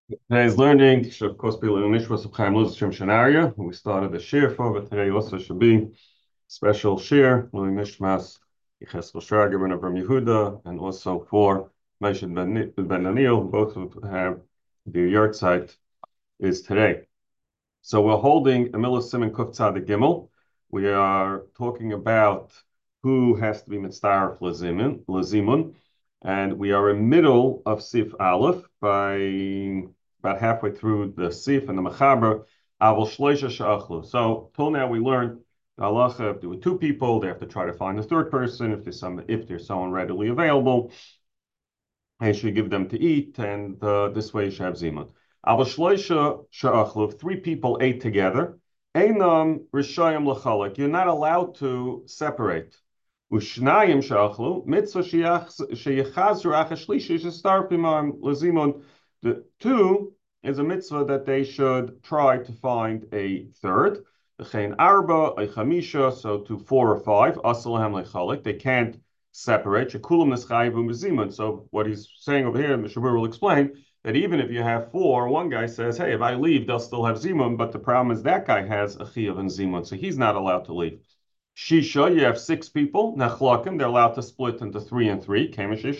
Today's learning should, of course, be Nishmas of Chaim Luz Shem Shanaria. We started the shir for, but today also should be special shir, Nishmas Yecheskel Shrager ben Avram Yehuda, and also for Moshe ben Daniel, both who have the yahrzeit is today. So we're holding Emilah Simon Kuf Tzadik Gimel. We are talking about who has to be mitzdaref lazimun, and we are in middle of Sif Aleph by about halfway through the Sif and the Mechaber Avol Shloisha Sha'achlu. So till now we learned the halacha if there were two people, they have to try to find a third person if there's someone readily available, and should give them to eat, and this way you should have zimun. Avol Shloisha Sha'achlu. If three people ate together, Einam Rishayim L'chalek. You're not allowed to separate. Ushnayim shachlu mitzvah sheyechazru achashlishi shestarpimam lazimon. The two is a mitzvah that they should try to find a third. V'chein arba chamisha, so to four or five. Asalahem lechalek. They can't separate. Shekulam neschayivum b'zimun. So what he's saying over here, and the Shabur will explain that even if you have four, one guy says, "Hey, if I leave, they'll still have zimun." But the problem is that guy has a chiyuv and zimun, so he's not allowed to leave. Shisha, you have six people. Nachlakim, they're allowed to split into three and three.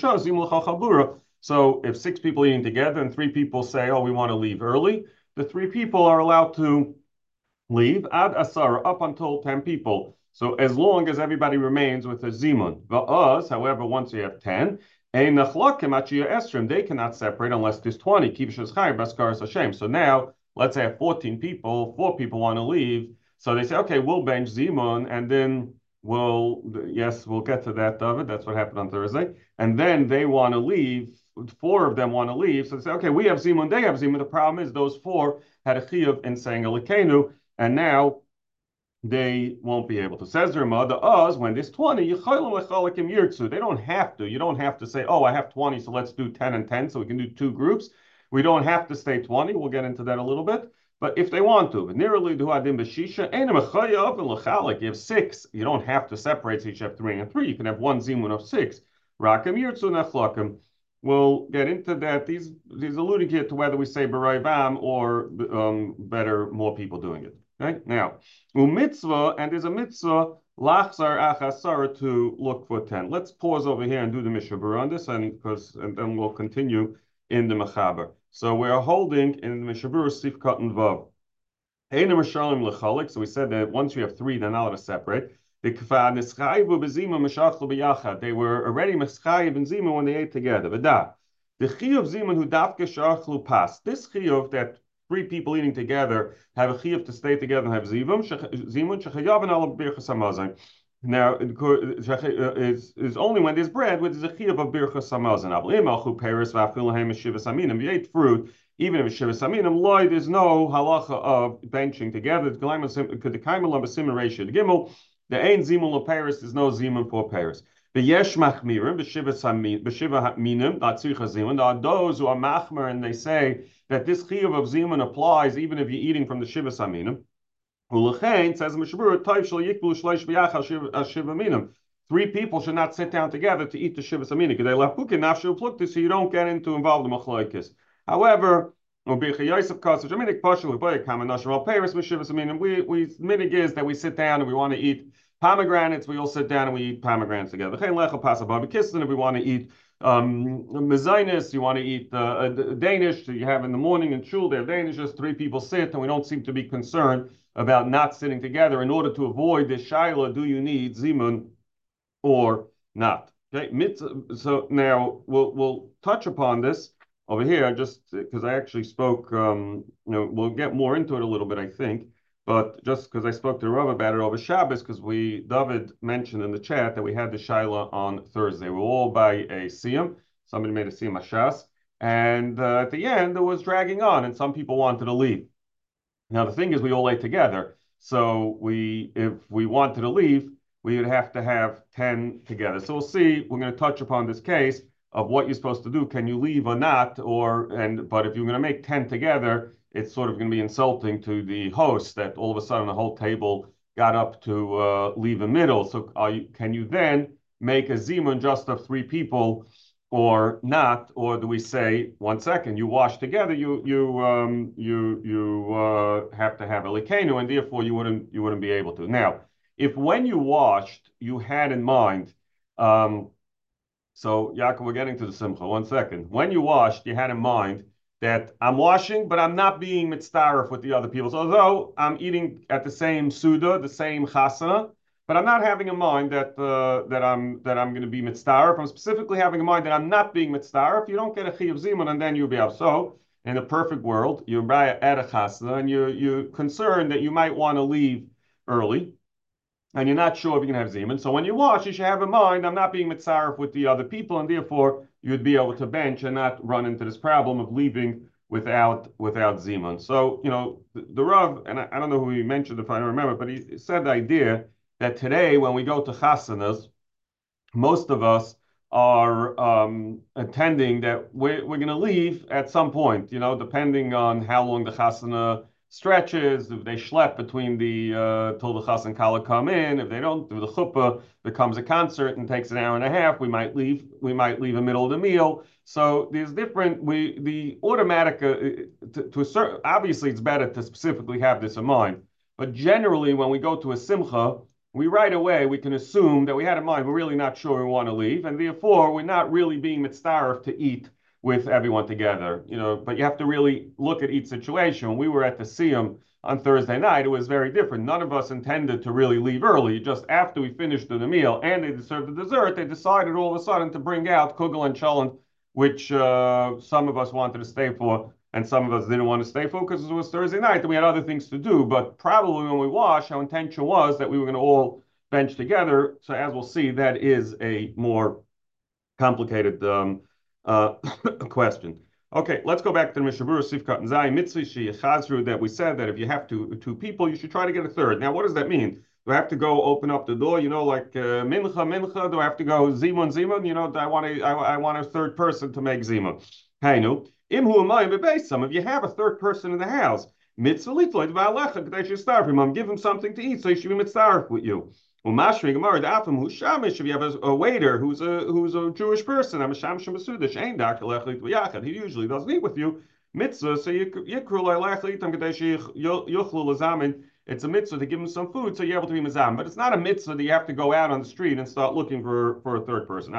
So if six people eating together and three people say, "Oh, we want to leave early," the three people are allowed to leave ad asara up until 10 people. So as long as everybody remains with a zimun. Va'az, however, once you have 10, they cannot separate unless there's 20. So now, let's say I have 14 people, four people want to leave. So they say, okay, we'll bench zimun, and then we'll get to that, David. That's what happened on Thursday. And then they want to leave. Four of them want to leave. So they say, okay, we have zimun, they have zimun. The problem is those four had a chiyuv in saying Elikenu, and now they won't be able to. Says their mother, us, when there's 20, they don't have to. You don't have to say, oh, I have 20, so let's do 10 and 10, so we can do two groups. We don't have to stay 20. We'll get into that a little bit. But if they want to, you have six. You don't have to separate, so you should have three and three. You can have one zimun of six. We'll get into that. These alluding here to whether we say B'Raivam or better, more people doing it. Okay? Now, mitzvah, and there's a mitzvah, lachzar achasar, to look for 10. Let's pause over here and do the Mishabur on this, and then we'll continue in the Mechaber. So we are holding in the Mishabur Sif Katan Vav. So we said that once you have three, they're not allowed to separate. They were already mischayiv and zima when they ate together. But the chiyuv zimun who dafke shachlu pas. This chiyuv that three people eating together have a chiyuv to stay together and have zimun shechayav ala birchas hamazon. Now is only when there's bread, which is a chiyuv of birchas hamazon. Imachu peres v'afilahem shivas aminim. You ate fruit. Even if it's shivas aminim, loy, there's no halacha of benching together. The gimel. The ain zimun Paris is no zimun for Paris. The yesh machmirim b'shiva minim tzricha zimun. There are those who are machmer and they say that this chiyuv of zimun applies even if you're eating from the shiva saminim. Ulechein says Mishabur toiv shel yikbul shleish b'yachal shiva minim. Three people should not sit down together to eat the shiva saminim. They left pukin nafshu plukti, so you don't get involved in machlokes. However, we minig is that we sit down and we want to eat pomegranates. We all sit down and we eat pomegranates together. If we want to eat mezainis, you want to eat Danish. So you have in the morning in shul, they have Danish. Just three people sit, and we don't seem to be concerned about not sitting together. In order to avoid this shaila, do you need zimun or not? Okay, so now we'll touch upon this over here, just because I actually spoke, we'll get more into it a little bit, I think, but just because I spoke to Rav about it over Shabbos, because David mentioned in the chat that we had the Shaila on Thursday. We're all by a Siyam. Somebody made a Siyam Hashas, and at the end, it was dragging on, and some people wanted to leave. Now, the thing is, we all ate together, so if we wanted to leave, we would have to have 10 together. So we'll see, we're going to touch upon this case of what you're supposed to do. Can you leave or not? But if you're going to make 10 together, it's sort of going to be insulting to the host that all of a sudden the whole table got up to leave a middle. So can you then make a zimun just of three people or not, or do we say 1 second, you wash together, you have to have a likenu, and therefore you wouldn't be able to. Now, if when you washed you had in mind, so Yaakov, we're getting to the simcha. 1 second. When you washed, you had in mind that I'm washing, but I'm not being mitzdaref with the other people. So although I'm eating at the same suda, the same chasana, but I'm not having in mind that I'm going to be mitzdaref. I'm specifically having in mind that I'm not being mitzdaref. You don't get a chiyuv zimun, and then you'll be out. So in a perfect world, you're at a chasana, and you're concerned that you might want to leave early, and you're not sure if you're going to have Zeman. So when you wash, you should have in mind, I'm not being mitzaref with the other people, and therefore you'd be able to bench and not run into this problem of leaving without Zeman. So, the Rav, and I don't know who he mentioned, if I don't remember, but he said the idea that today when we go to chasanas, most of us are attending that we're going to leave at some point, depending on how long the chasana stretches, if they schlep between till the chas and kala come in, if they don't, if the chuppah becomes a concert and takes an hour and a half, we might leave in the middle of the meal. So there's the automatic, to a certain, obviously it's better to specifically have this in mind, but generally when we go to a simcha, we right away, we can assume that we had in mind, we're really not sure we want to leave, and therefore we're not really being mitzdaref to eat with everyone together, but you have to really look at each situation. When we were at the Siyum on Thursday night, it was very different. None of us intended to really leave early. Just after we finished the meal and they served the dessert, they decided all of a sudden to bring out kugel and cholent, which some of us wanted to stay for, and some of us didn't want to stay for because it was Thursday night and we had other things to do. But probably when we wash, our intention was that we were going to all bench together. So as we'll see, that is a more complicated question. Okay, let's go back to the Mishnah Berurah Sifkat and Zayin Mitzvah Sheyachazru, that we said that if you have two people, you should try to get a third. Now, what does that mean? Do I have to go open up the door? Like mincha? Do I have to go zimun? I want a third person to make zimun. Hainu imhu amayim bebeisam. If you have a third person in the house, mitzvah litloid va'alecha k'day shestarfim. Give him something to eat, so he should be mitzaref with you. If you have a waiter who's a Jewish person, he usually doesn't eat with you. Mitzvah, so it's a mitzvah to give him some food so you're able to be mizam. But it's not a mitzvah that you have to go out on the street and start looking for a third person.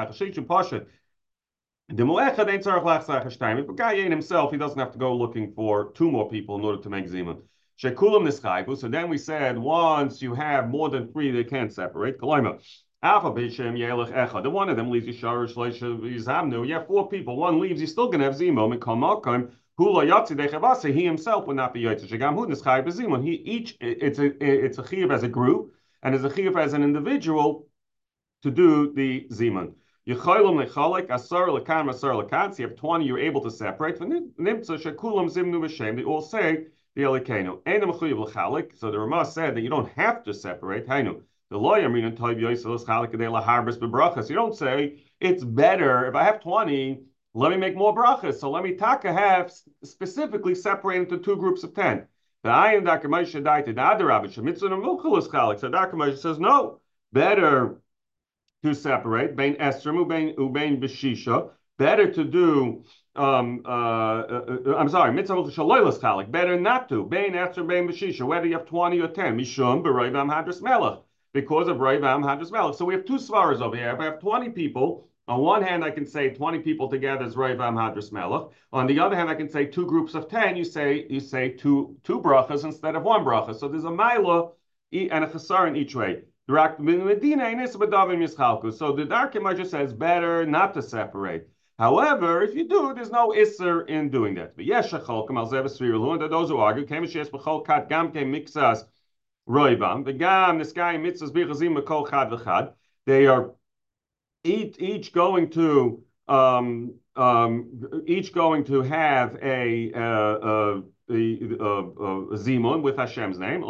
If a guy ain't himself, he doesn't have to go looking for two more people in order to make zimun. So then we said once you have more than three, they can't separate. The one of them leaves you have four people. One leaves, you're still going to have zimo. He himself will not be yotze. It's a chiyuv as a group and it's a chiyuv as an individual to do the zimun. You have 20, you're able to separate. They all say the Elikenu. So the Ramah said that you don't have to separate. The lawyer you don't say it's better if I have 20, let me make more brachas. So let me taka have specifically separated into two groups of 10. So Dr. Moshe says no, better to separate bein esrim ubein b'shisha. Better to do. I'm sorry. Mitzvah shaloilas chalik. Better not to bein esrim bein b'shisha. Whether you have 20 or 10. Mishum b'roivam hadras melech. Because of roivam hadras melech. So we have two svaras over here. If I have 20 people, on one hand I can say 20 people together is roivam hadras melech. On the other hand, I can say two groups of 10. You say two brachas instead of one bracha. So there's a maila and a chasar in each way. So the Darkei just says better not to separate. However, if you do, there's no isser in doing that. But yes, those who argue, they are each going to have a zimun with Hashem's name.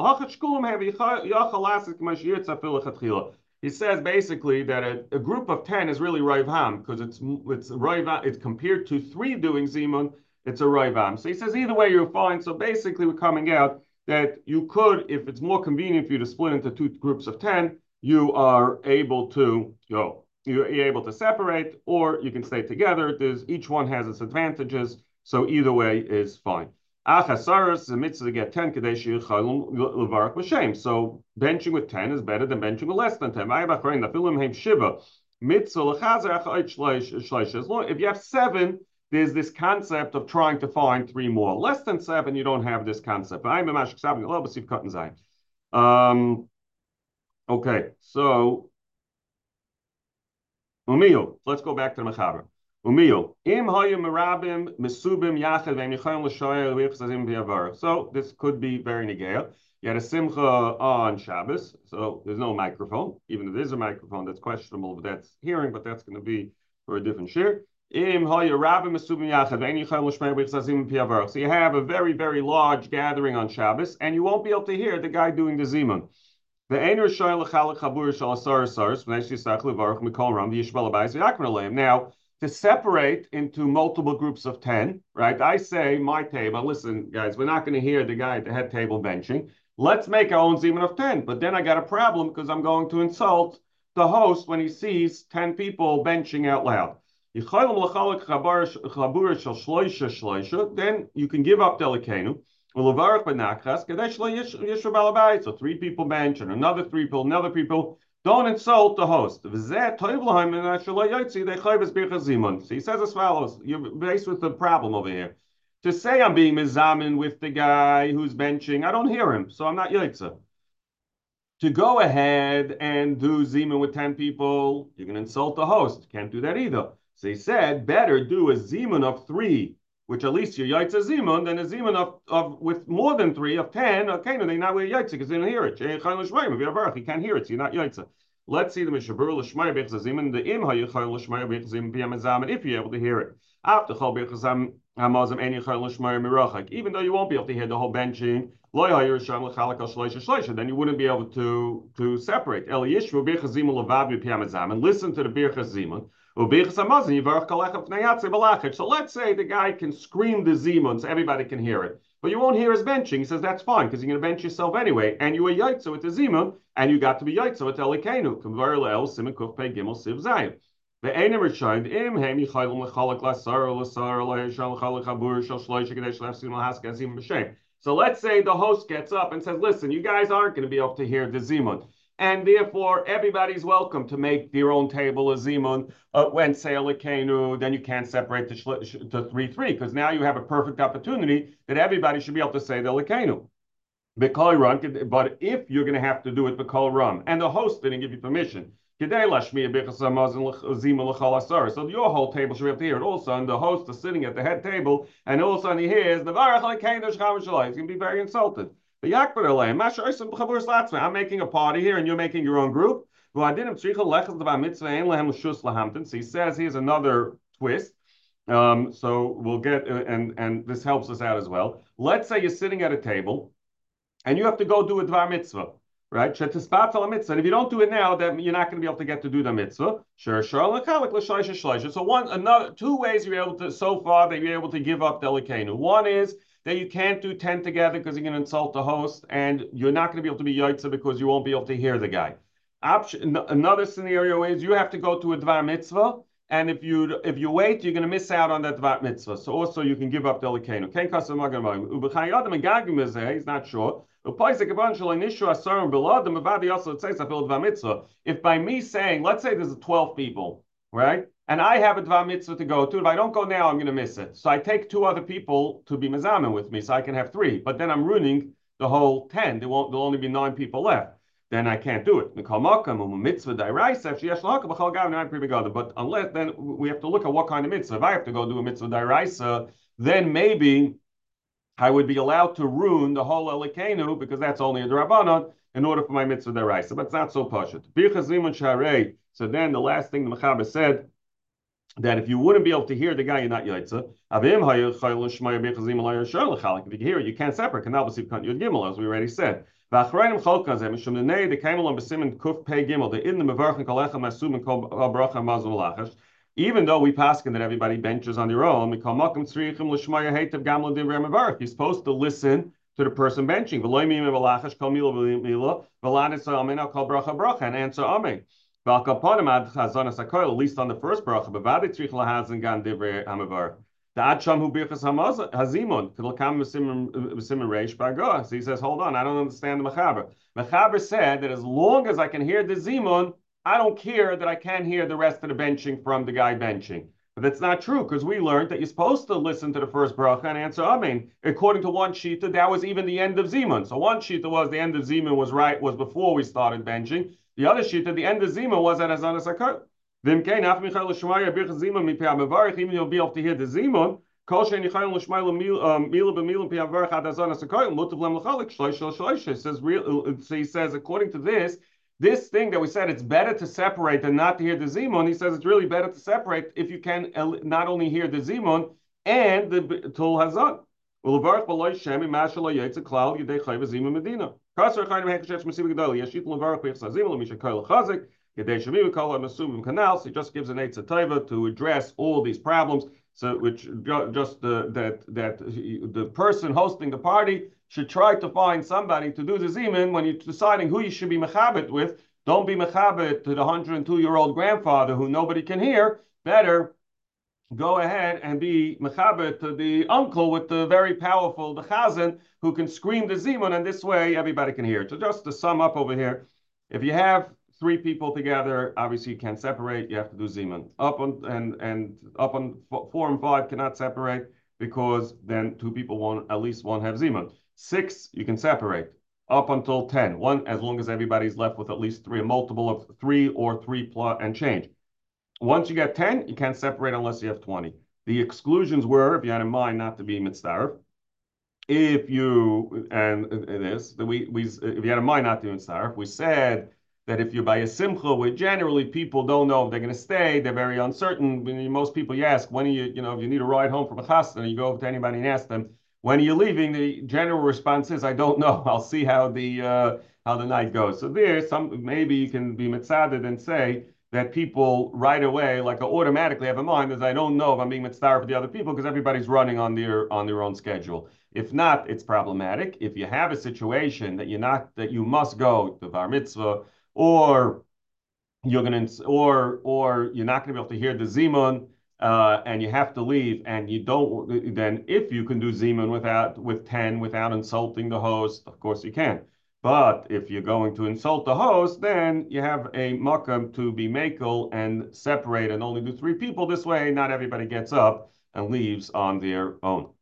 He says basically that a group of 10 is really Roivam because it's Roivam. It's compared to 3 doing zimun. It's a Roivam. So he says either way you're fine. So basically we're coming out that you could, if it's more convenient for you to split into two groups of 10, you are able to go. you're able to separate, or you can stay together. Each one has its advantages, so either way is fine. Achasaris, the mitzvah to get 10 kadesh levarach b'shem. So benching with 10 is better than benching with less than 10. If you have 7, there's this concept of trying to find 3 more. Less than 7, you don't have this concept. Okay, so Umiyu, let's go back to the Mechaber. Umiyu, im hayu merabim mesubim yachad ve'emichayim l'shoyer v'yichzazim v'yavar. So this could be very negea. You had a simcha on Shabbos, so there's no microphone. Even if there's a microphone, that's questionable, but that's hearing, but that's going to be for a different shir. Im hayu rabim mesubim yachad ve'emichayim l'shoyer v'yichzazim v'yavar. So you have a very, very large gathering on Shabbos, and you won't be able to hear the guy doing the zimun. Now, to separate into multiple groups of 10, right? I say my table, listen, guys, we're not going to hear the guy at the head table benching. Let's make our own zimun of 10. But then I got a problem because I'm going to insult the host when he sees 10 people benching out loud. Then you can give up delikenu. So 3 people bench and another 3 people, another people. Don't insult the host. So he says as follows. You're faced with the problem over here. To say I'm being mizamin with the guy who's benching, I don't hear him, so I'm not yaitza. To go ahead and do zimun with 10 people, you can insult the host. Can't do that either. So he said, better do a zimun of 3, which at least you're yaitza zimun, than a zimun of with more than 3 of 10. Okay, no, they're not with yaitza because they don't hear it. He can't hear it, so you're not yaitza. Let's see the mishabur l'shmaya b'chaz zimun. The im hayuchayil l'shmaya b'chaz zimun b'yamazam, if you're able to hear it. After chol b'chazam hamazam en yuchayil l'shmaya mirachak. Even though you won't be able to hear the whole benching, lo hayir sham l'chalak al shleisha shleisha. Then you wouldn't be able to separate. El yishvu b'chaz zimun l'vav b'yamazam, and listen to the b'chaz zimun. So let's say the guy can scream the zimun so everybody can hear it, but you won't hear his benching. He says that's fine because you're going to bench yourself anyway, and you were yaitza with the zimun, and you got to be yaitza with elikenu. K'var le'el simen kuf pei gimel siv zayin. The einim rishayin im hem yichayim l'chalak l'sar l'sar l'yishal l'chalak habur shal shloisha kadesh l'afsim l'haska zimun b'shem. So let's say the host gets up and says, "Listen, you guys aren't going to be able to hear the zimun." And therefore, everybody's welcome to make their own table a zimun when say elikenu. Then you can't separate to 3-3 because now you have a perfect opportunity that everybody should be able to say the elikenu. But if you're going to have to do it b'kol ram, and the host didn't give you permission, so your whole table should be able to hear it also, and the host is sitting at the head table, and all of a sudden he hears the he's going to be very insulted. I'm making a party here and you're making your own group. So he says here's another twist. So we'll get, and this helps us out as well. Let's say you're sitting at a table and you have to go do a dvar mitzvah, right? And if you don't do it now, then you're not going to be able to get to do the mitzvah. So 2 ways you're able to, so far that you're able to give up delikenu. One is that you can't do 10 together because you're going to insult the host, and you're not going to be able to be yaitza because you won't be able to hear the guy. Another scenario is you have to go to a dvar mitzvah, and if you wait, you're going to miss out on that dvar mitzvah. So also you can give up delikenu. He's not sure. If by me saying, let's say there's 12 people, right? And I have a dvar mitzvah to go to. If I don't go now, I'm going to miss it. So I take 2 other people to be mezamen with me, so I can have 3. But then I'm ruining the whole 10. There'll only be 9 people left. Then I can't do it. But unless, then we have to look at what kind of mitzvah. If I have to go do a mitzvah d'oraisa, then maybe I would be allowed to ruin the whole elikenu because that's only a d'rabbanan in order for my mitzvah d'oraisa. But it's not so pashut. So then the last thing the Mechaber said, that if you wouldn't be able to hear the guy, you're not yaitza. If you can hear it, you can't separate. As we already said. Even though we paskin that everybody benches on their own, you're supposed to listen to the person benching and answer amen. At least on the first bracha, bevade tzrich lahazen gan divrei hamavar. The Adsham who birchas hazimon till come b'simen reish bagoah. So he says, hold on, I don't understand the mechaber. Mechaber said that as long as I can hear the zimun, I don't care that I can't hear the rest of the benching from the guy benching. But that's not true because we learned that you're supposed to listen to the first bracha and answer amen. According to one shita, that was even the end of zimun. So one shita was the end of zimun was before we started benching. The other shita, the end of zimun was at hazanas hakol. Even you'll be able to hear the zimun. So he says, according to this thing that we said, it's better to separate than not to hear the zimun. He says it's really better to separate if you can not only hear the zimun and the tul hazan. So he just gives an Eitzah Tova to address all these problems. So, which just that the person hosting the party should try to find somebody to do the zimun when you're deciding who you should be mechabit with. Don't be mechabit to the 102-year-old grandfather who nobody can hear. Better go ahead and be mechabit to the uncle with the very powerful, the chazan, who can scream the zimun, and this way everybody can hear it. So just to sum up over here, if you have three people together, obviously you can't separate. You have to do zimun. Up on 4 and 5 cannot separate because then two people won't at least won't have zimun. 6 you can separate up until 10. One as long as everybody's left with at least 3, a multiple of 3 or 3 plus and change. Once you get 10, you can't separate unless you have 20. The exclusions were, if you had in mind not to be mitzdaref, if you if you had in mind not to be mitzdaref, we said that if you're by a simcha, where generally people don't know if they're going to stay, they're very uncertain. Most people you ask, when are you, if you need a ride home from a chasna, you go over to anybody and ask them, when are you leaving? The general response is, I don't know. I'll see how the night goes. So maybe you can be mitzaded and say that people right away, like automatically have in mind, is I don't know if I'm being mitzvah for the other people because everybody's running on their own schedule. If not, it's problematic. If you have a situation that you must go to bar mitzvah, or you're not gonna be able to hear the zimun, and you have to leave, and you don't. Then if you can do zimun with 10 without insulting the host, of course you can. But if you're going to insult the host, then you have a makam to be makel and separate and only do 3 people. This way, not everybody gets up and leaves on their own.